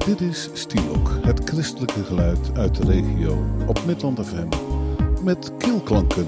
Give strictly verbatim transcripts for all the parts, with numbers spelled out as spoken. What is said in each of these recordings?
Dit is Stielok, het christelijke geluid uit de regio op Midland F M met keelklanken.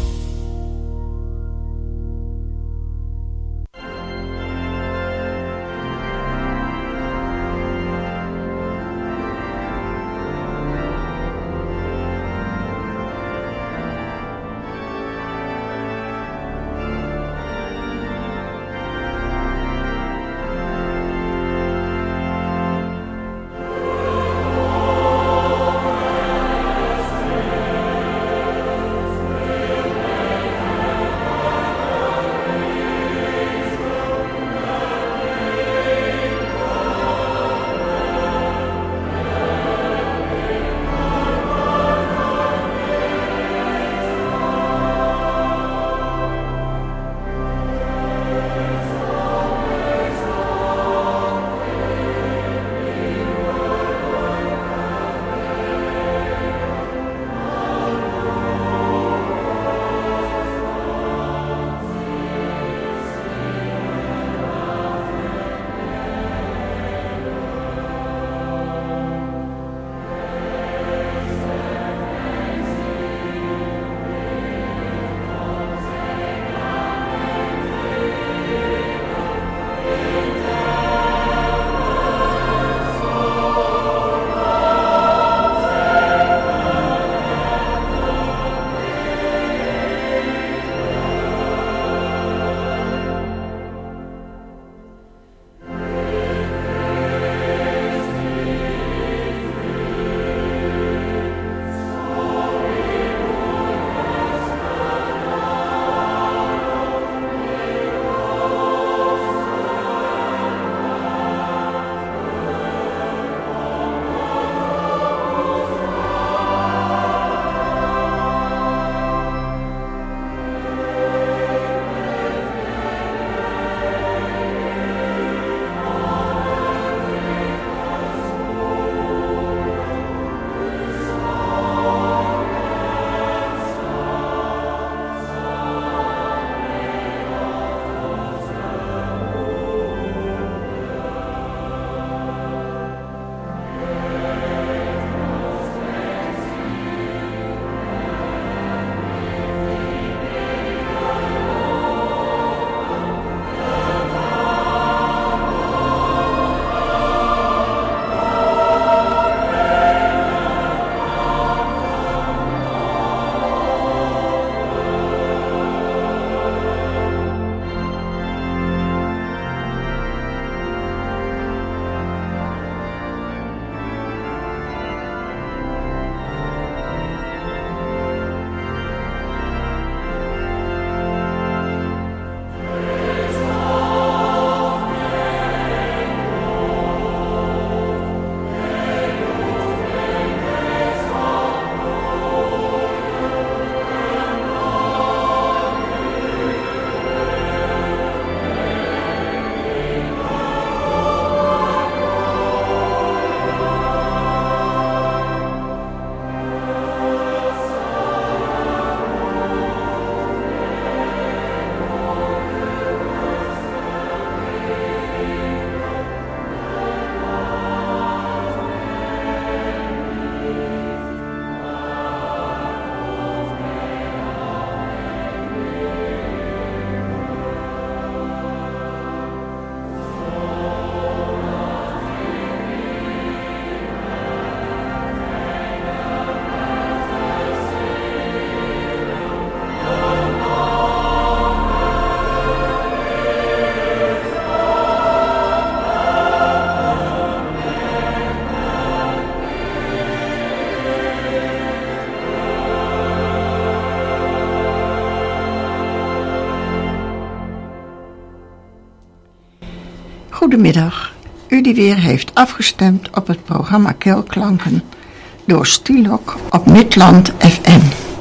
Goedemiddag, u die weer heeft afgestemd op het programma Keelklanken door Stielok op Midland F M.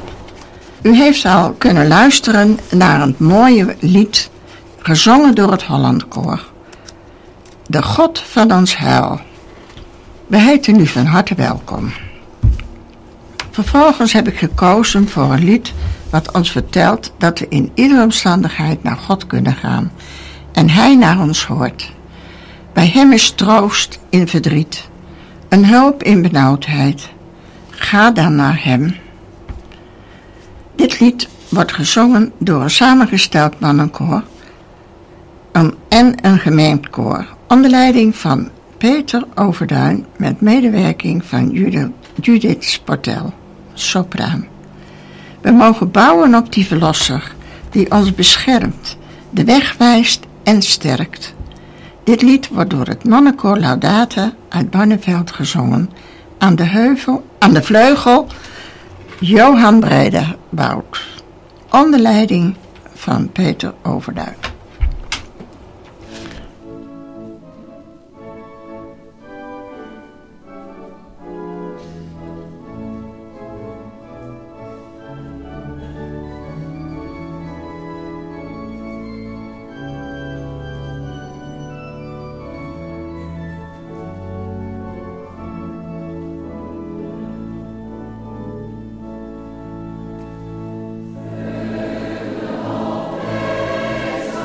U heeft al kunnen luisteren naar een mooie lied, gezongen door het Hollandkoor. De God van ons heil. We heten u van harte welkom. Vervolgens heb ik gekozen voor een lied wat ons vertelt dat we in iedere omstandigheid naar God kunnen gaan en Hij naar ons hoort. Bij Hem is troost in verdriet. Een hulp in benauwdheid. Ga dan naar hem. Dit lied wordt gezongen door een samengesteld mannenkoor een, en een gemengd koor, onder leiding van Peter Overduin met medewerking van Judith, Judith Sportel, sopraan. We mogen bouwen op die verlosser die ons beschermt, de weg wijst en sterkt. Dit lied wordt door het mannenkoor Laudate uit Barneveld gezongen aan de, heuvel, aan de vleugel Johan Breidebout, onder leiding van Peter Overduin. Yes.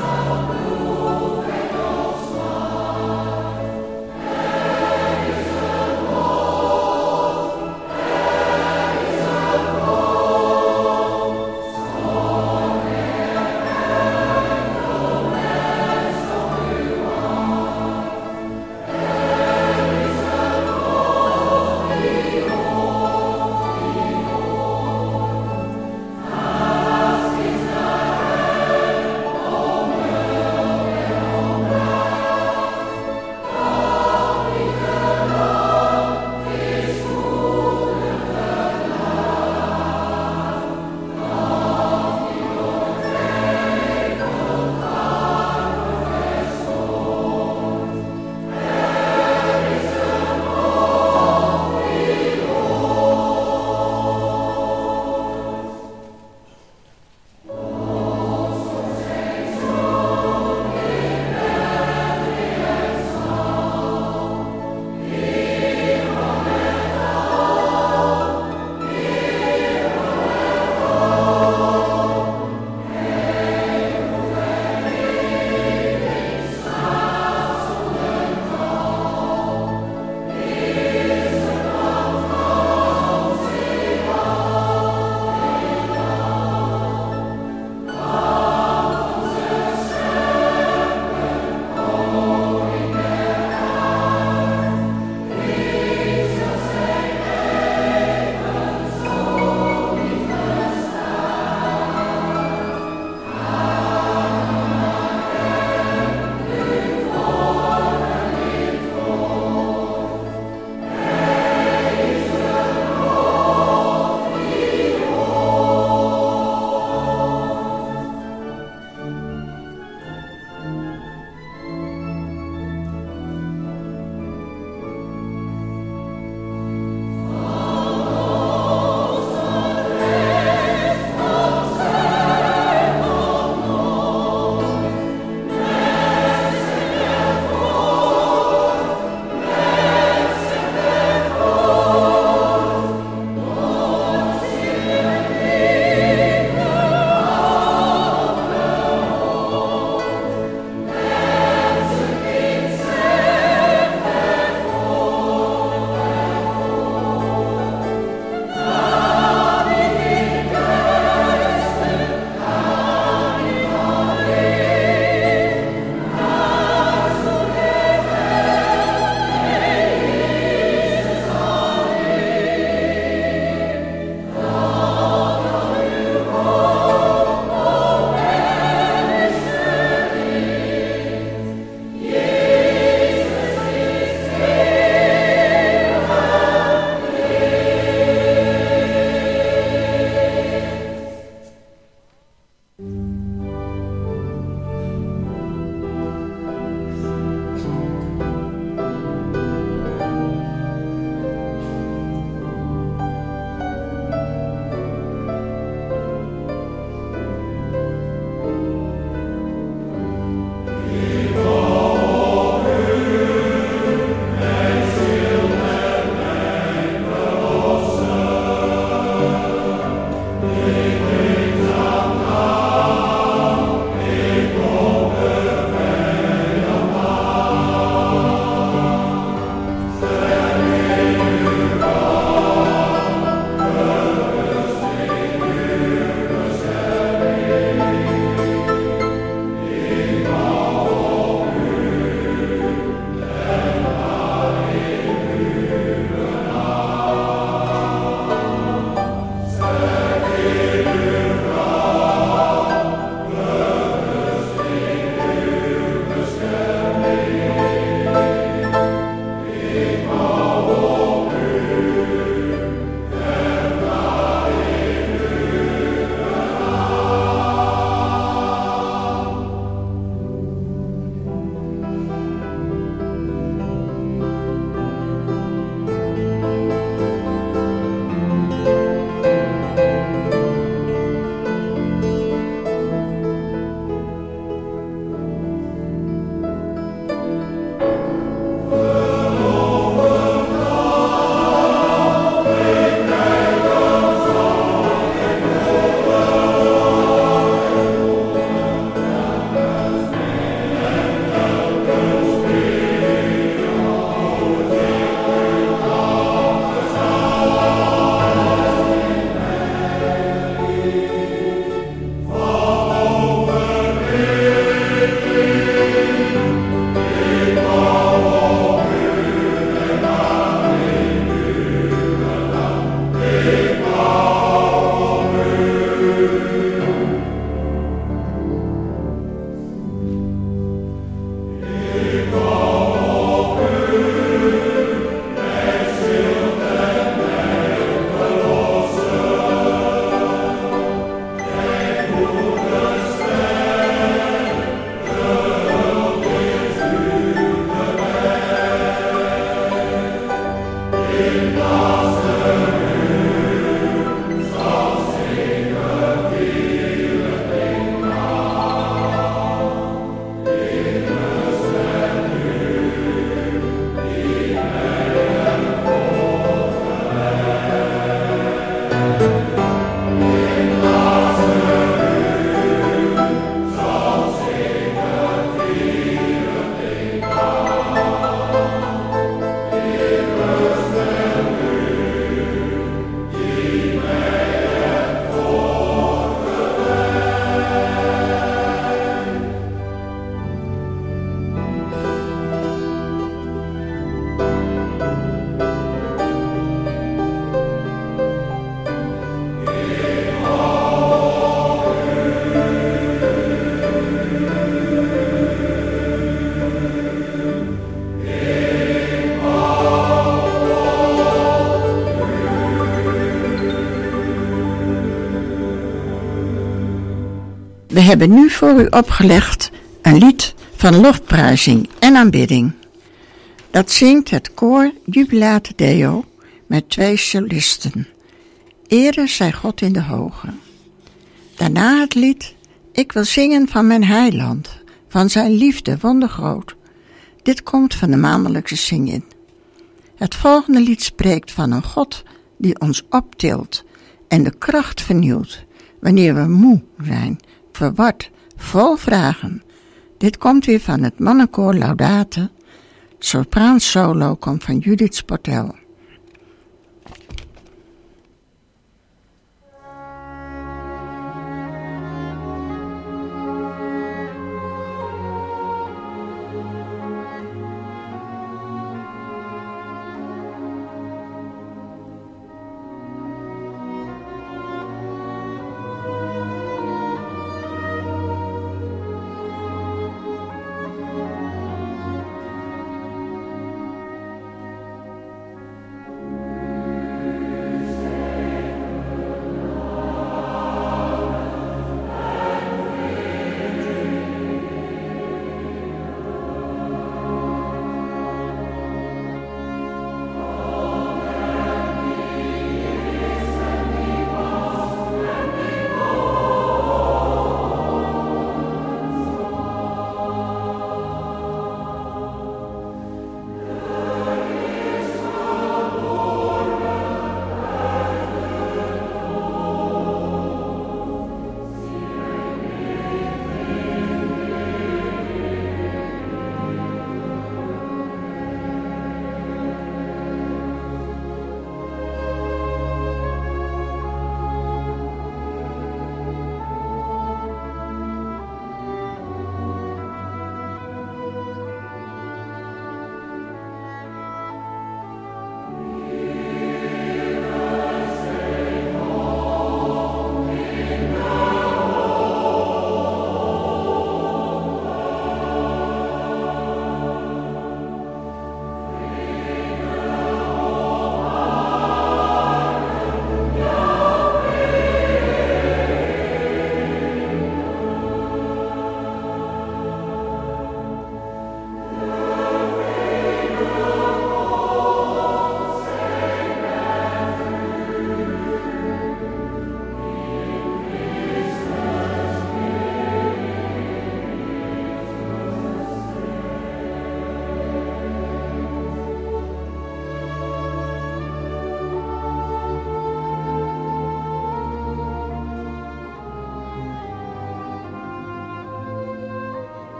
hebben nu voor u opgelegd een lied van lofprijzing en aanbidding. Dat zingt het koor Jubilate Deo met twee solisten. Ere zij God in de hoge. Daarna het lied Ik wil zingen van mijn heiland, van zijn liefde wondergroot. Dit komt van de maandelijkse zing-in. Het volgende lied spreekt van een God die ons optilt en de kracht vernieuwt wanneer we moe zijn, verward, vol vragen. Dit komt weer van het mannenkoor Laudate. Sopraan solo komt van Judith Sportel.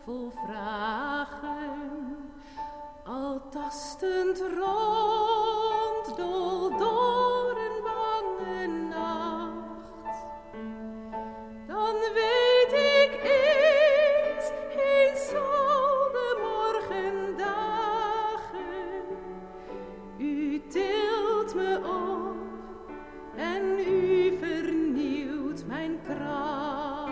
vol vragen, al tastend rond, dol door een bange nacht. Dan weet ik eens, eens zal de morgen dagen. U tilt me op en u vernieuwt mijn kracht.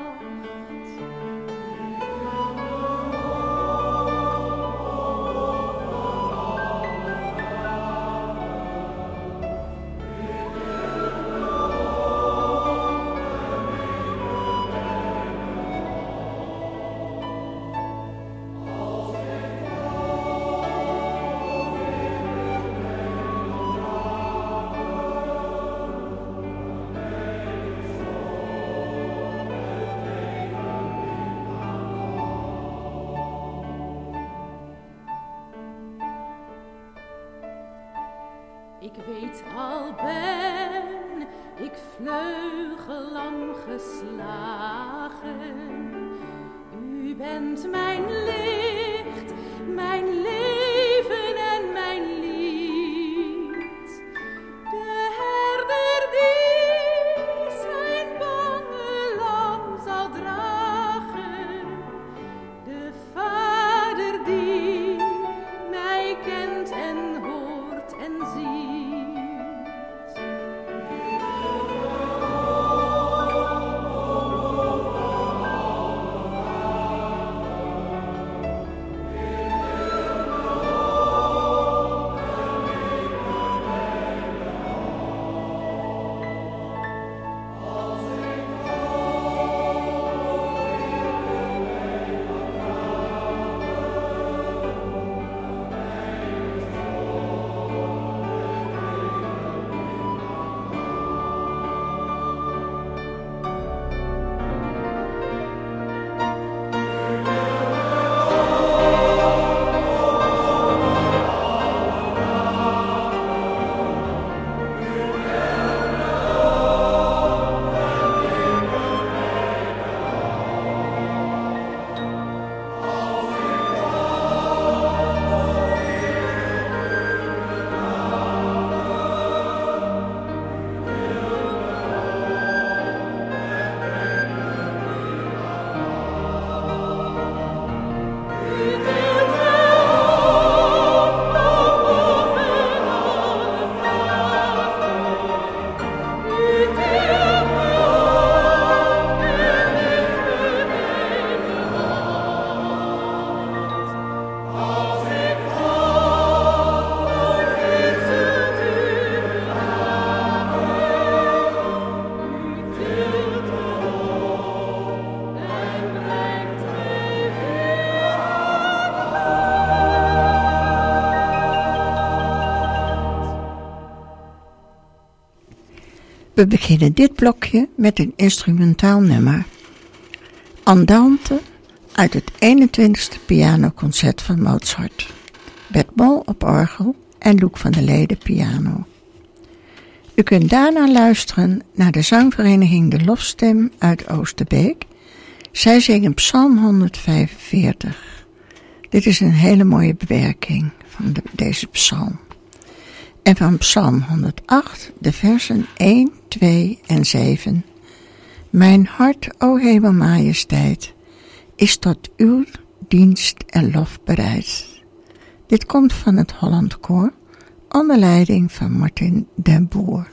Ik weet al ben ik vleugelam geslagen. U bent mijn licht, mijn leven en mijn lied. De herder die zijn bange lam zal dragen. De vader die mij kent en hoort en ziet. We beginnen dit blokje met een instrumentaal nummer. Andante uit het eenentwintigste pianoconcert van Mozart. Bert Mol op orgel en Loek van der Lede piano. U kunt daarna luisteren naar de zangvereniging De Lofstem uit Oosterbeek. Zij zingen Psalm honderdvijfenveertig. Dit is een hele mooie bewerking van de, deze psalm. En van Psalm honderdacht, de versen één, twee en zeven. Mijn hart, o hemelmajesteit, is tot uw dienst en lof bereid. Dit komt van het Holland Koor, onder leiding van Martin den Boer.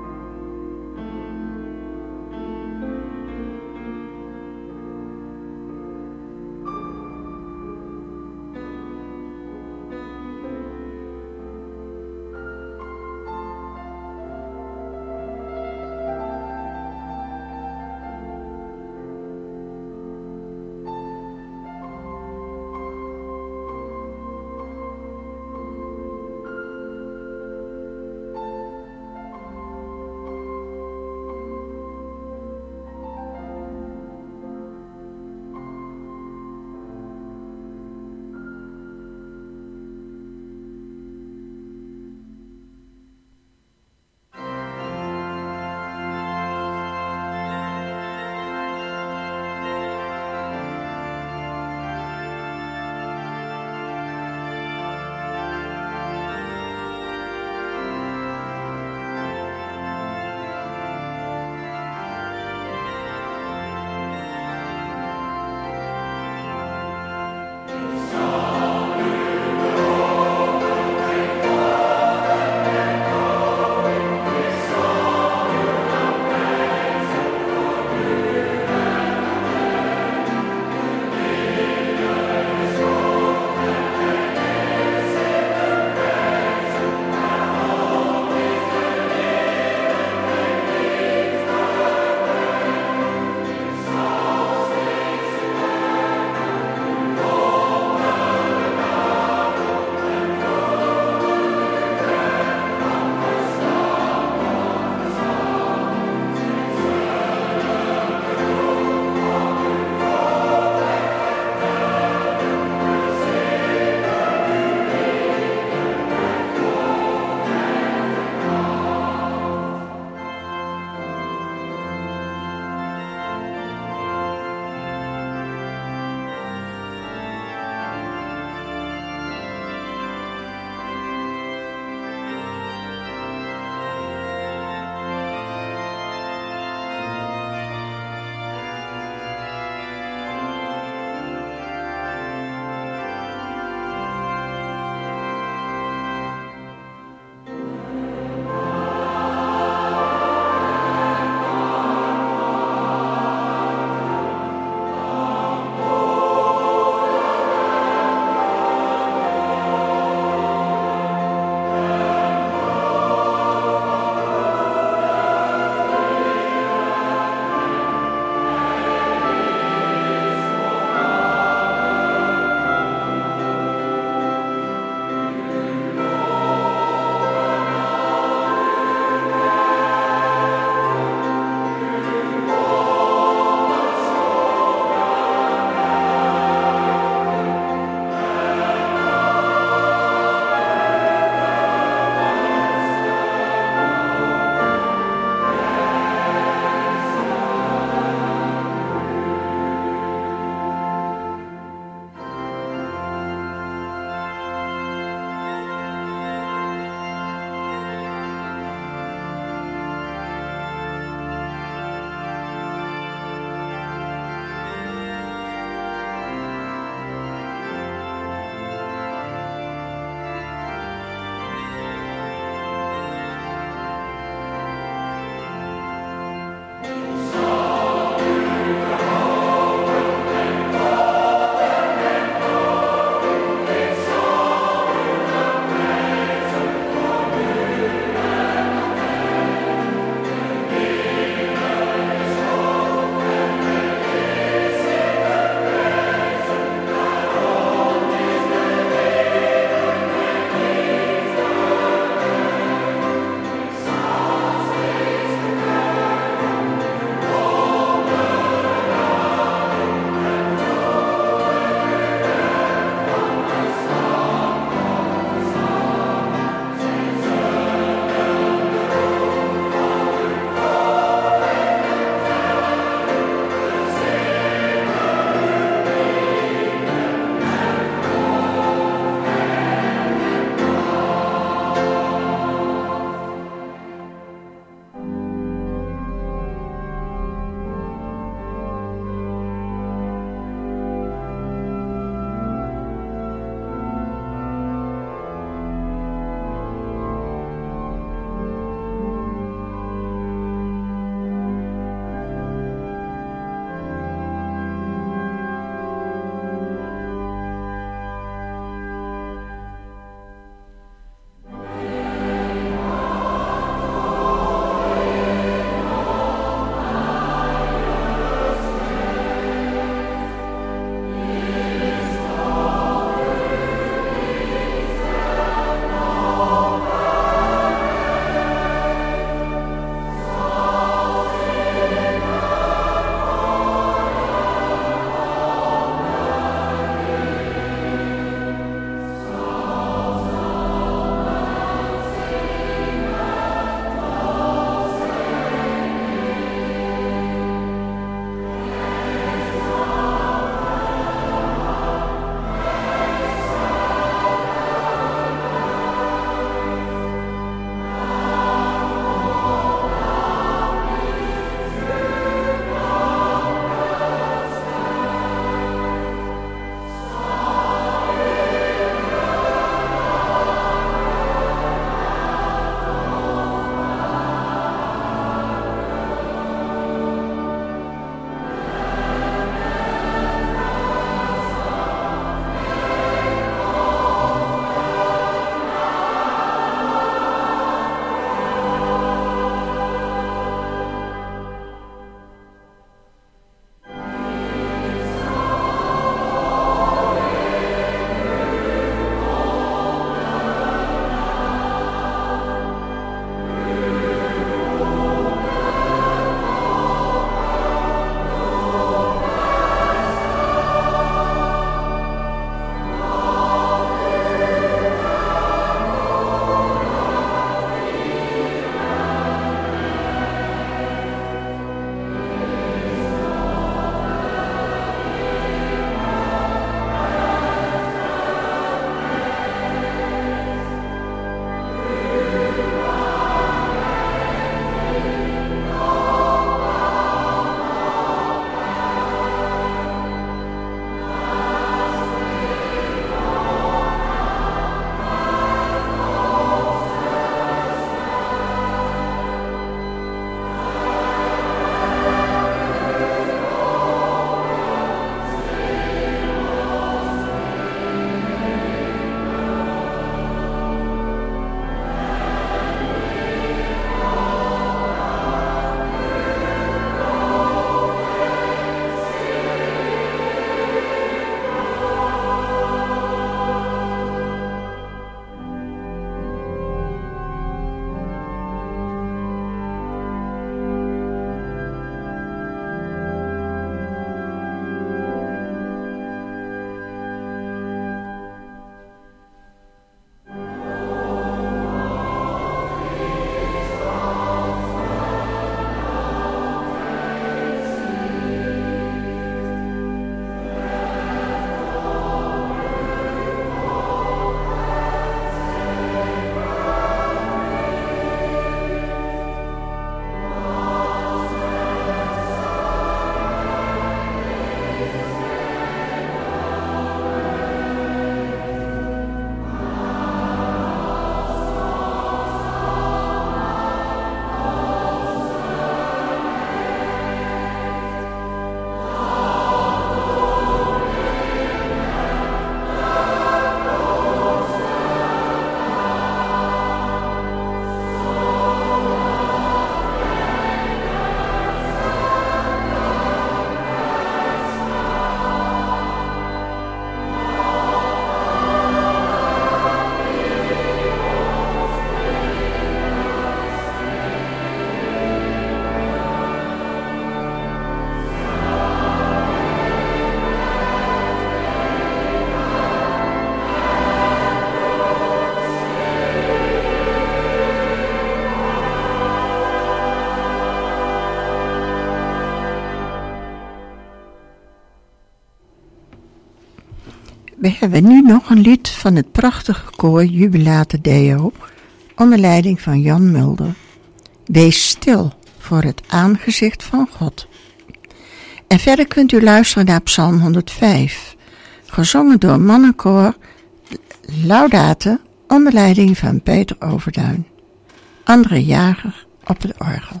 We hebben nu nog een lied van het prachtige koor Jubilate Deo, onder leiding van Jan Mulder. Wees stil voor het aangezicht van God. En verder kunt u luisteren naar Psalm honderdvijf, gezongen door mannenkoor Laudate, onder leiding van Peter Overduin. André Jager op het orgel.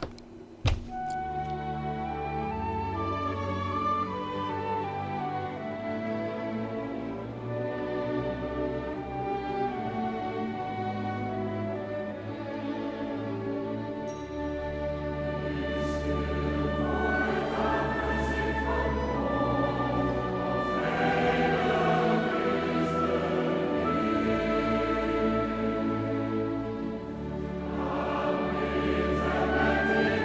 Amen.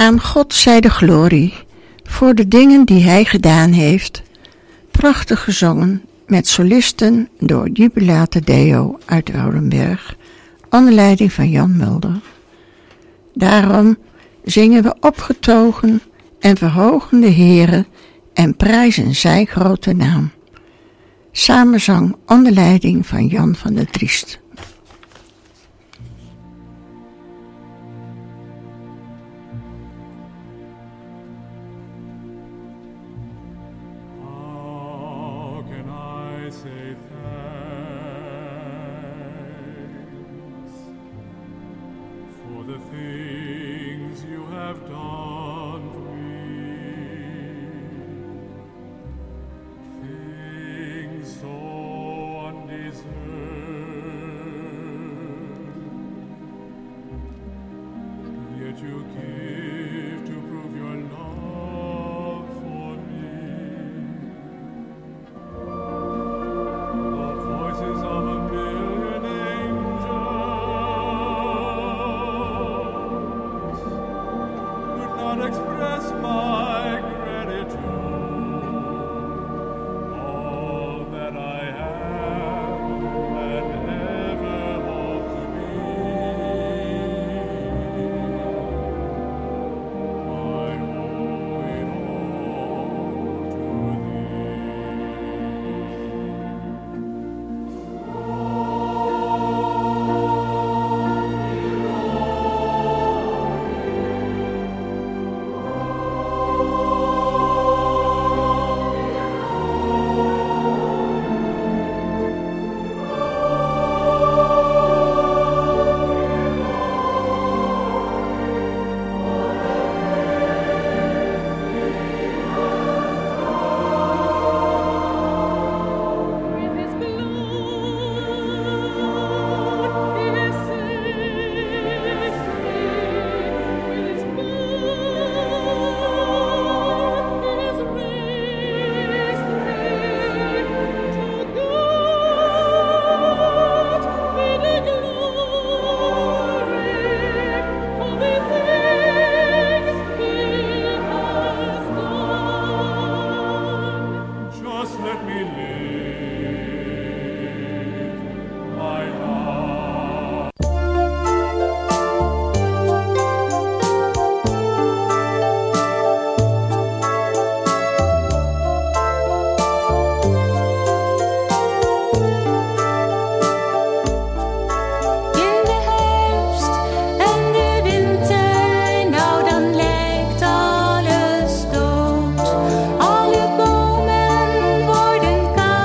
Aan God zij de glorie voor de dingen die hij gedaan heeft. Prachtig gezongen met solisten door Jubilate Deo uit Woudenberg, onder leiding van Jan Mulder. Daarom zingen we opgetogen en verhogen de Heere en prijzen zijn grote naam. Samenzang onder leiding van Jan van der Driest. Alle bomen worden kaal.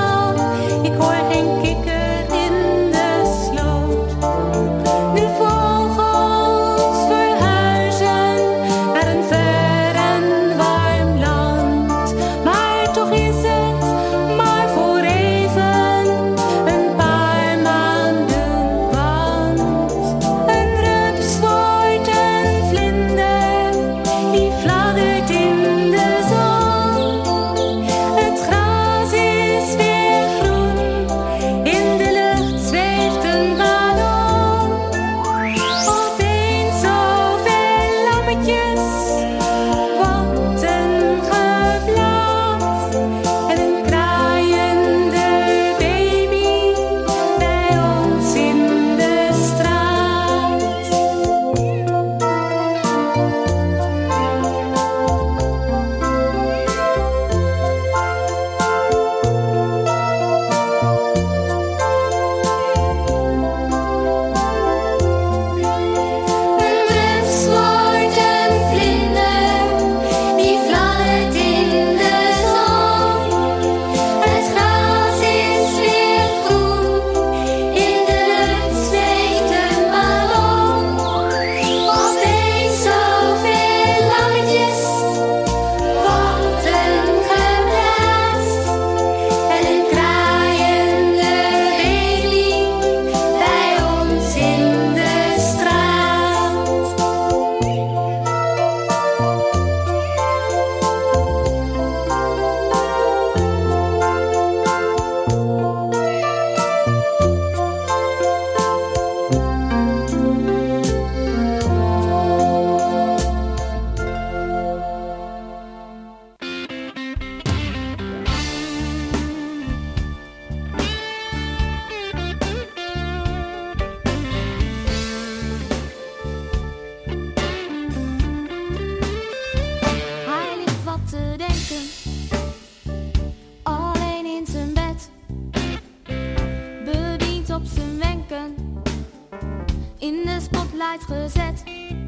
uitgezet.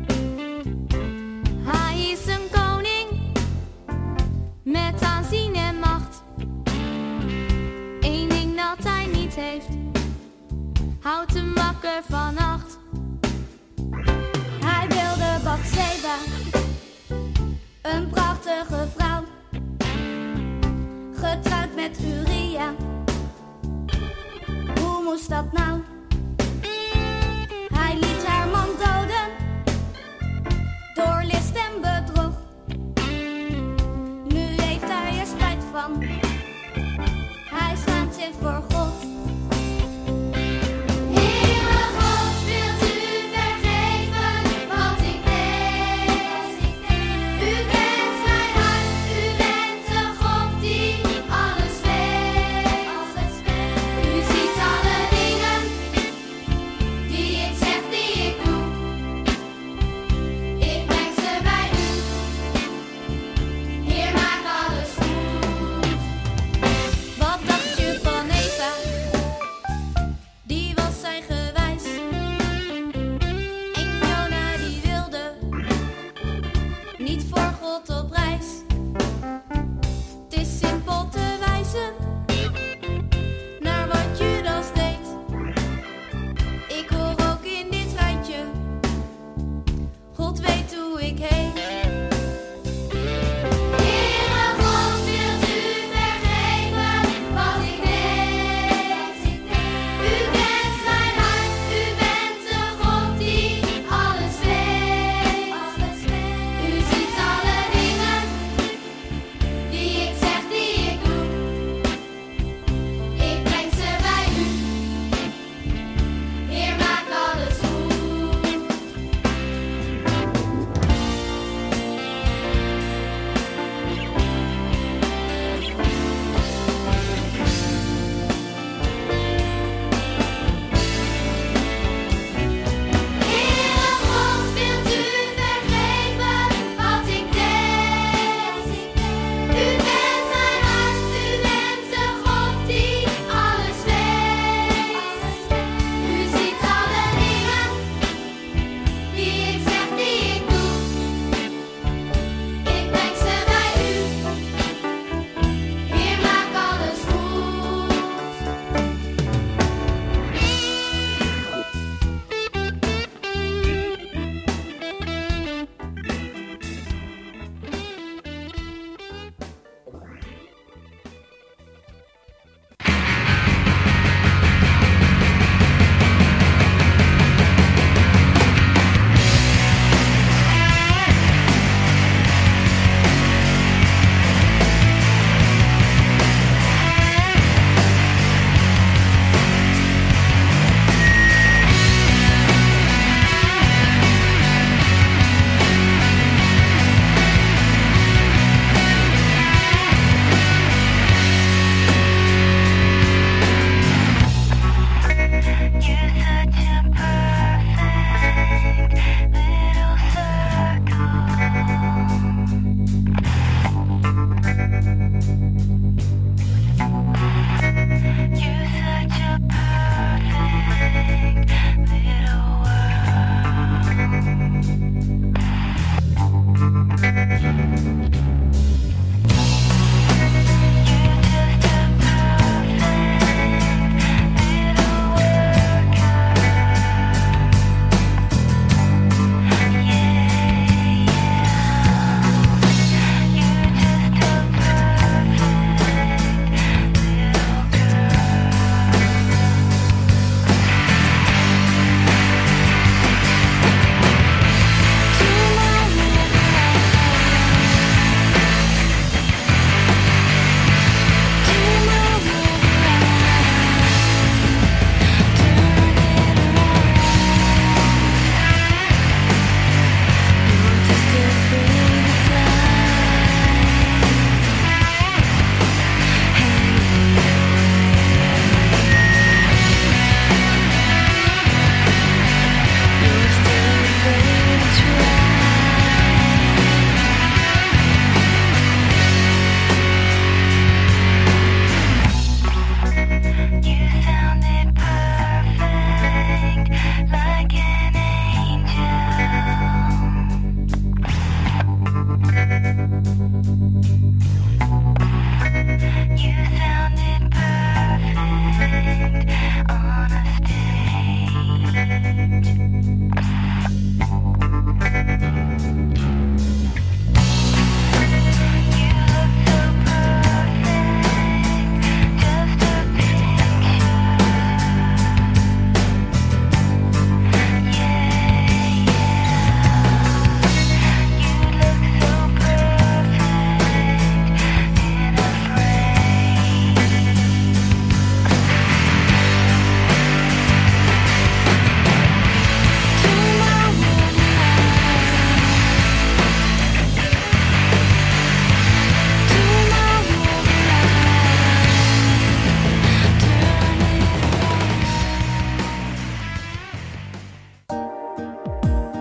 Hij is een koning met aanzien en macht. Eén ding dat hij niet heeft, houdt hem wakker vannacht. Hij wilde Bathseba, een prachtige vrouw, getrouwd met Uria. Hoe moest dat nou? Hij liet haar man doden, door list en bedrog. Nu heeft hij er spijt van, hij schaamt zich voor God. Wat dacht je van Eva?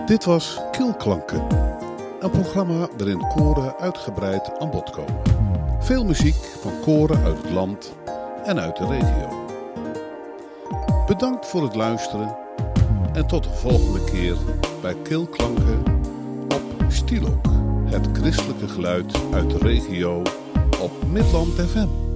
Dit was Keelklanken, een programma waarin koren uitgebreid aan bod komen. Veel muziek van koren uit het land en uit de regio. Bedankt voor het luisteren en tot de volgende keer bij Keelklanken op Stielok, het christelijke geluid uit de regio op Midland F M.